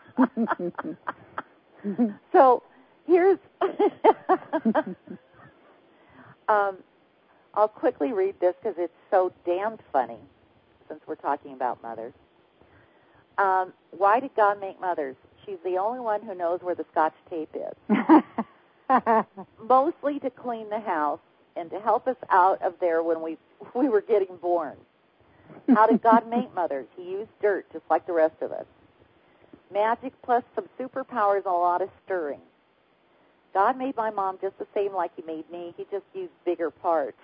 So, here's... um, I'll quickly read this because it's so damned funny, since we're talking about mothers. Um, why did God make mothers? She's the only one who knows where the Scotch tape is. Mostly to clean the house and to help us out of there when we we were getting born. How did God make mothers? He used dirt just like the rest of us. Magic plus some superpowers and a lot of stirring. God made my mom just the same like he made me. He just used bigger parts.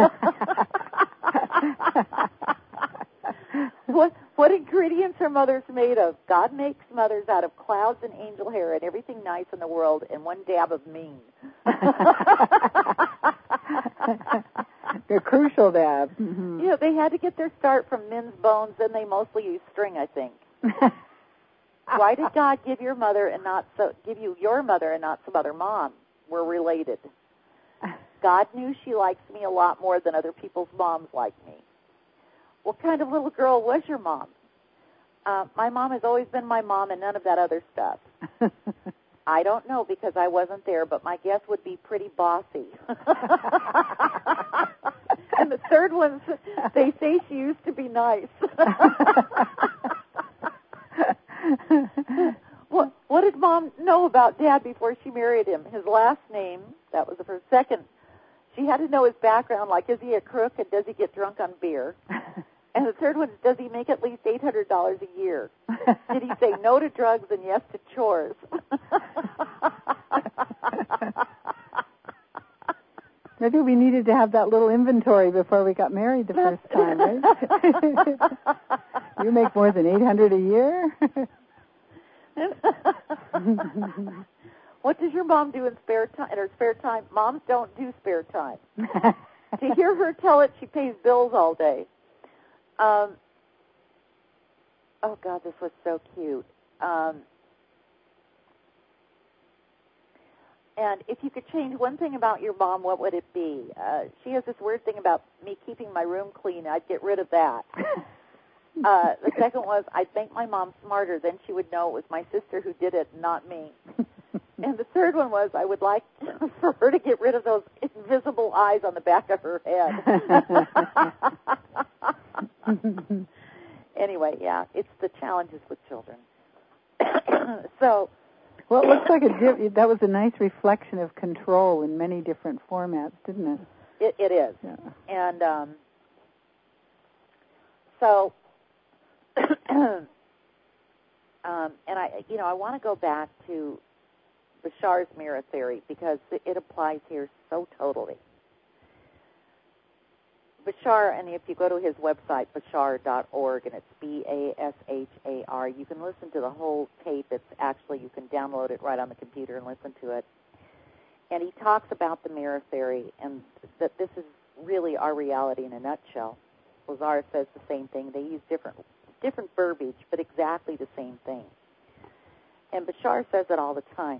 What what ingredients are mothers made of? God makes mothers out of clouds and angel hair and everything nice in the world and one dab of mean. The crucial dab. Mm-hmm. You know, they had to get their start from men's bones, then they mostly used string, I think. Why did God give your mother and not so give you your mother and not some other mom? We're related. God knew she likes me a lot more than other people's moms like me. What kind of little girl was your mom? Uh, my mom has always been my mom and none of that other stuff. I don't know because I wasn't there, but my guess would be pretty bossy. And the third one, they say she used to be nice. What, what did Mom know about Dad before she married him? His last name, that was the first. Second, she had to know his background, like is he a crook and does he get drunk on beer? And the third one is, does he make at least eight hundred dollars a year? Did he say no to drugs and yes to chores? Maybe we needed to have that little inventory before we got married the first time, right? You make more than eight hundred dollars a year? What does your mom do in spare time? In her spare time, moms don't do spare time. To hear her tell it, she pays bills all day. Um, oh God, this was so cute. Um, and if you could change one thing about your mom, what would it be? Uh, she has this weird thing about me keeping my room clean. I'd get rid of that. Uh, the second was, I'd make my mom smarter. Then she would know it was my sister who did it, not me. And the third one was, I would like for her to get rid of those visible eyes on the back of her head. Anyway, yeah, it's the challenges with children. So, well, it looks like a diff- that was a nice reflection of control in many different formats, didn't it? It, it is. Yeah. And um, so, um, and I, you know, I want to go back to Bashar's mirror theory because it applies here so totally. Bashar, and if you go to his website, bashar dot org, and it's B A S H A R, you can listen to the whole tape. It's actually, you can download it right on the computer and listen to it. And he talks about the mirror theory and that this is really our reality in a nutshell. Lazar says the same thing. They use different different verbiage, but exactly the same thing. And Bashar says it all the time,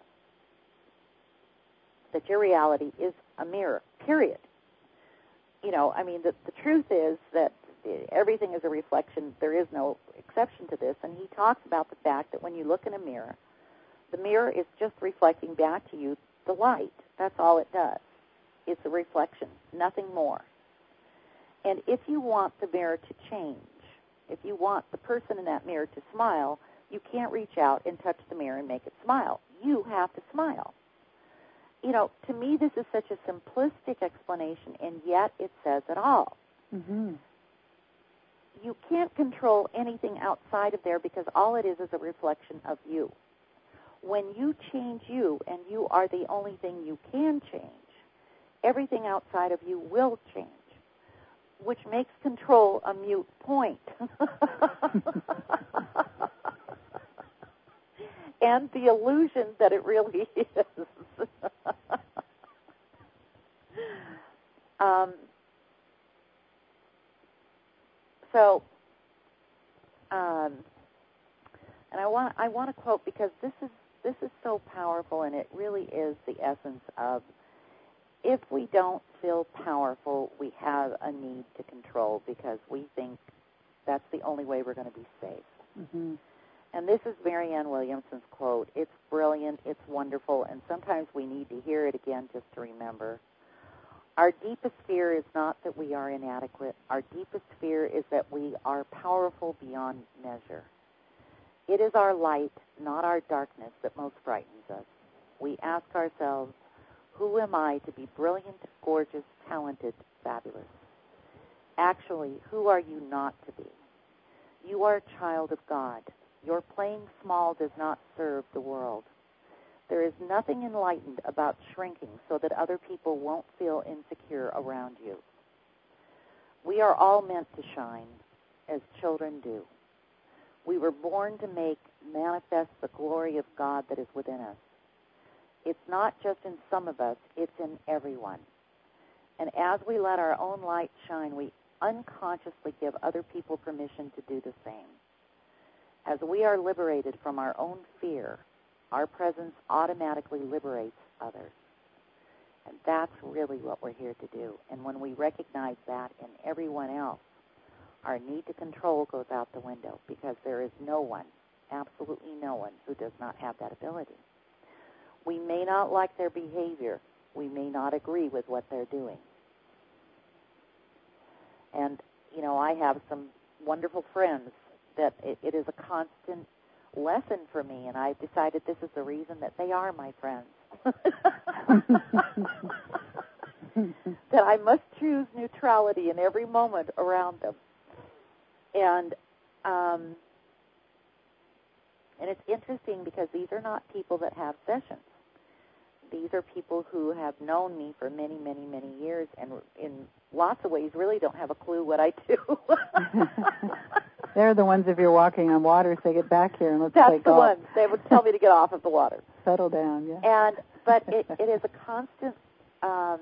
that your reality is a mirror, period. You know, I mean, the, the truth is that everything is a reflection. There is no exception to this. And he talks about the fact that when you look in a mirror, the mirror is just reflecting back to you the light. That's all it does. It's a reflection, nothing more. And if you want the mirror to change, if you want the person in that mirror to smile, you can't reach out and touch the mirror and make it smile. You have to smile. You know, to me, this is such a simplistic explanation, and yet it says it all. Mm-hmm. You can't control anything outside of there because all it is is a reflection of you. When you change you, and you are the only thing you can change, everything outside of you will change, which makes control a moot point. And the illusion that it really is. um, so, um, and I want I want to quote because this is this is so powerful, and it really is the essence of, if we don't feel powerful, we have a need to control because we think that's the only way we're going to be safe. Mm-hmm. And this is Marianne Williamson's quote. It's brilliant, it's wonderful, and sometimes we need to hear it again just to remember. Our deepest fear is not that we are inadequate. Our deepest fear is that we are powerful beyond measure. It is our light, not our darkness, that most frightens us. We ask ourselves, who am I to be brilliant, gorgeous, talented, fabulous? Actually, who are you not to be? You are a child of God. Your playing small does not serve the world. There is nothing enlightened about shrinking so that other people won't feel insecure around you. We are all meant to shine, as children do. We were born to make manifest the glory of God that is within us. It's not just in some of us, it's in everyone. And as we let our own light shine, we unconsciously give other people permission to do the same. As we are liberated from our own fear, our presence automatically liberates others. And that's really what we're here to do. And when we recognize that in everyone else, our need to control goes out the window because there is no one, absolutely no one, who does not have that ability. We may not like their behavior. We may not agree with what they're doing. And, you know, I have some wonderful friends that it, it is a constant lesson for me, and I've decided this is the reason that they are my friends. That I must choose neutrality in every moment around them. And um, and it's interesting because these are not people that have sessions. These are people who have known me for many, many, many years, and in lots of ways really don't have a clue what I do. They're the ones, if you're walking on water, say, get back here and let's That's take the off. ones. They would tell me to get off of the water. Settle down, yeah. And but it, it is a constant, um,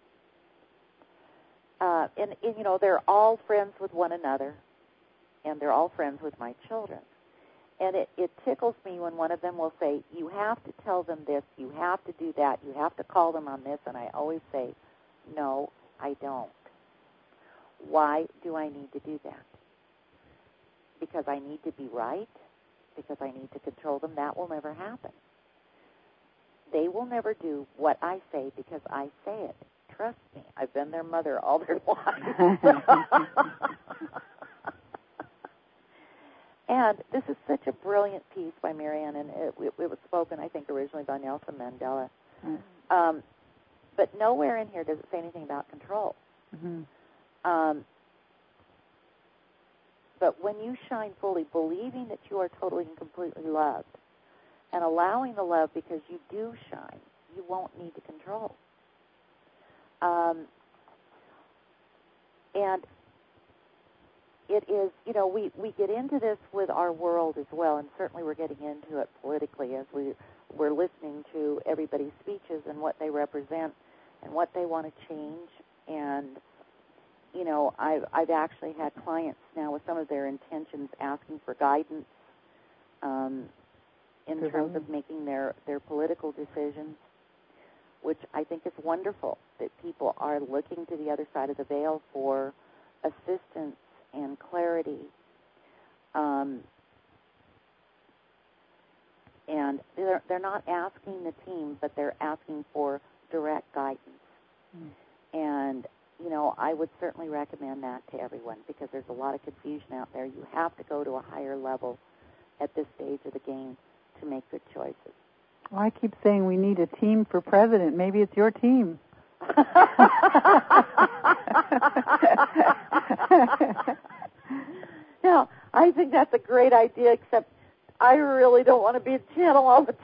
uh, and, and you know, they're all friends with one another, and they're all friends with my children. And it, it tickles me when one of them will say, you have to tell them this, you have to do that, you have to call them on this, and I always say, no, I don't. Why do I need to do that? Because I need to be right? Because I need to control them? That will never happen. They will never do what I say because I say it. Trust me, I've been their mother all their lives. And this is such a brilliant piece by Marianne, and it, it, it was spoken, I think, originally by Nelson Mandela. Mm-hmm. Um, but nowhere in here does it say anything about control. Mm-hmm. Um, but when you shine fully, believing that you are totally and completely loved, and allowing the love because you do shine, you won't need to control. Um, and it is, you know, we, we get into this with our world as well, and certainly we're getting into it politically as we, we're listening to everybody's speeches and what they represent and what they want to change. And, you know, I've, I've actually had clients now with some of their intentions asking for guidance um, in mm-hmm. terms of making their, their political decisions, which I think is wonderful, that people are looking to the other side of the veil for assistance and clarity. Um, and they're, they're not asking the team, but they're asking for direct guidance. Mm. And, you know, I would certainly recommend that to everyone because there's a lot of confusion out there. You have to go to a higher level at this stage of the game to make good choices. Well, I keep saying we need a team for president. Maybe it's your team. No, I think that's a great idea, except I really don't want to be a channel all the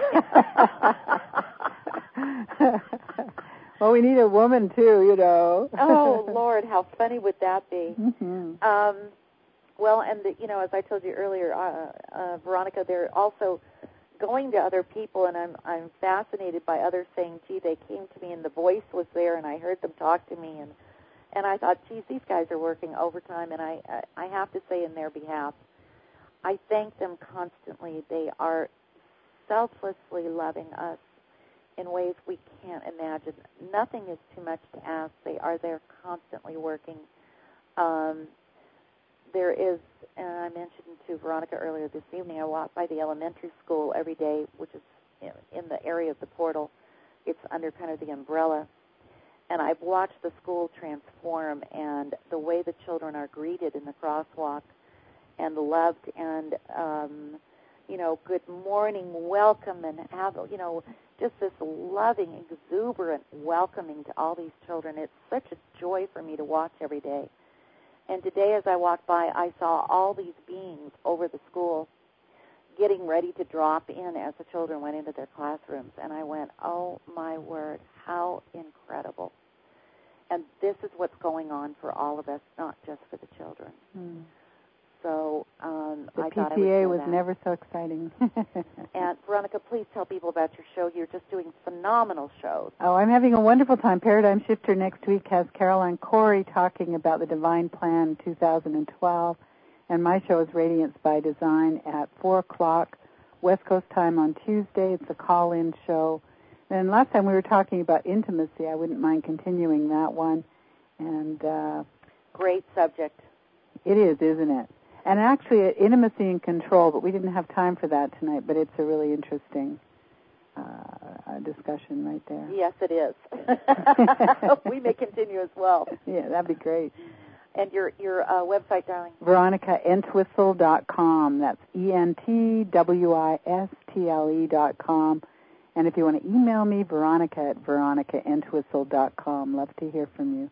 time. Well, we need a woman, too, you know. Oh, Lord, how funny would that be? Mm-hmm. Um, well, and, the, you know, as I told you earlier, uh, uh, Veronica, they're also going to other people, and I'm I'm fascinated by others saying, gee, they came to me and the voice was there and I heard them talk to me, and and I thought, geez, these guys are working overtime, and I, I, I have to say in their behalf, I thank them constantly. They are selflessly loving us in ways we can't imagine. Nothing is too much to ask. They are there constantly working. Um, there is, and I mentioned to Veronica earlier this evening, I walk by the elementary school every day, which is in the area of the portal. It's under kind of the umbrella. And I've watched the school transform, and the way the children are greeted in the crosswalk and loved and, um, you know, good morning, welcome, and have, you know, just this loving, exuberant welcoming to all these children. It's such a joy for me to watch every day. And today as I walked by, I saw all these beings over the school getting ready to drop in as the children went into their classrooms. And I went, oh, my word, how incredible. And this is what's going on for all of us, not just for the children. Mm. So um, the I P T A thought I would say was that. never so exciting. And, Veronica, please tell people about your show. You're just doing phenomenal shows. Oh, I'm having a wonderful time. Paradigm Shifter next week has Caroline Corey talking about the Divine Plan two thousand twelve. And my show is Radiance by Design at four o'clock West Coast time on Tuesday. It's a call-in show. And last time we were talking about intimacy. I wouldn't mind continuing that one. And uh, great subject. It is, isn't it? And actually, intimacy and control, but we didn't have time for that tonight, but it's a really interesting uh, discussion right there. Yes, it is. We may continue as well. Yeah, that'd be great. And your your uh, website, darling? Veronica Entwistle dot com. That's E N T W I S T L E dot com. And if you want to email me, Veronica at Veronica Entwistle dot com. Love to hear from you.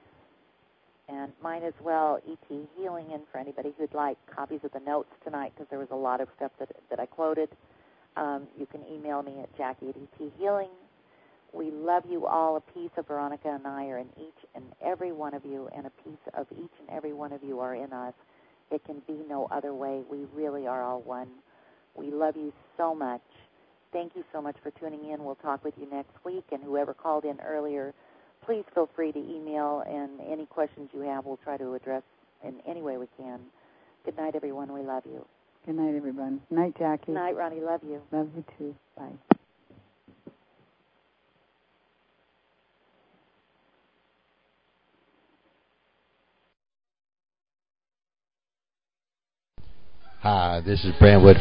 And mine as well, E T Healing, and for anybody who'd like copies of the notes tonight, because there was a lot of stuff that that I quoted, um, you can email me at Jackie at E T Healing. We love you all. A piece of Veronica and I are in each and every one of you, and a piece of each and every one of you are in us. It can be no other way. We really are all one. We love you so much. Thank you so much for tuning in. We'll talk with you next week, and whoever called in earlier, please feel free to email, and any questions you have, we'll try to address in any way we can. Good night, everyone. We love you. Good night, everyone. Night, Jackie. Good night, Ronnie. Love you. Love you, too. Bye. Hi, this is Brentwood